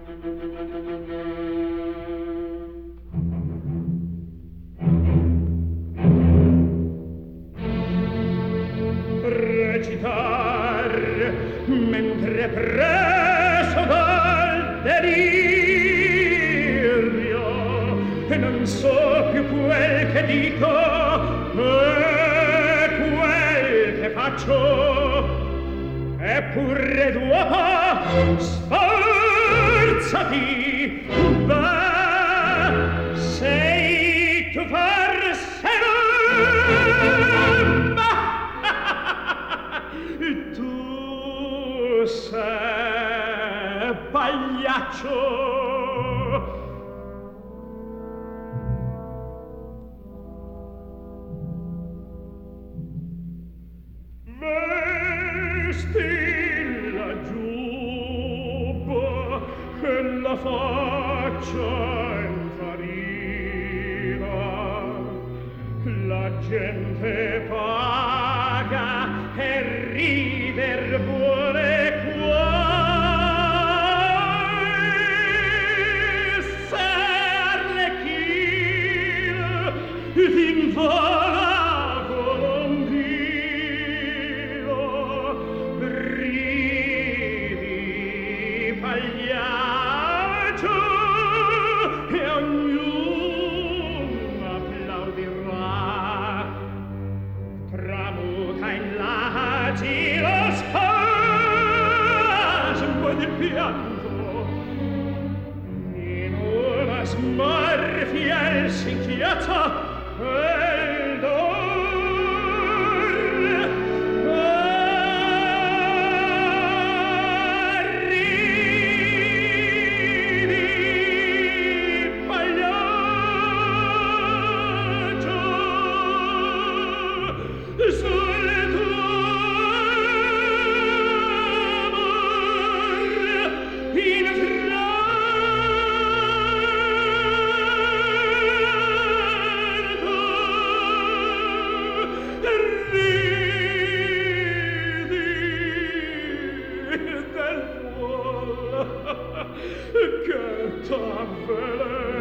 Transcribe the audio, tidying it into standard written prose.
Recitar mentre preso dal delirio e non so più quel che dico e quel che faccio, eppure d'uopo sforzati, beh, sei tu forse tu sei pagliaccio. Vesti la giubba e la faccia infarina, la gente paga e rider vuole cuore, se Arlecchino t'invola colombino, ridi pagliaccio e ognuno applaudirà, tramuta in lagi lo spasmo del pianto, in una smorfia il singhiozzo e il dolore. Ridi pagliaccio sul tuo amor infranto, ridi del tuo che t'avvelena.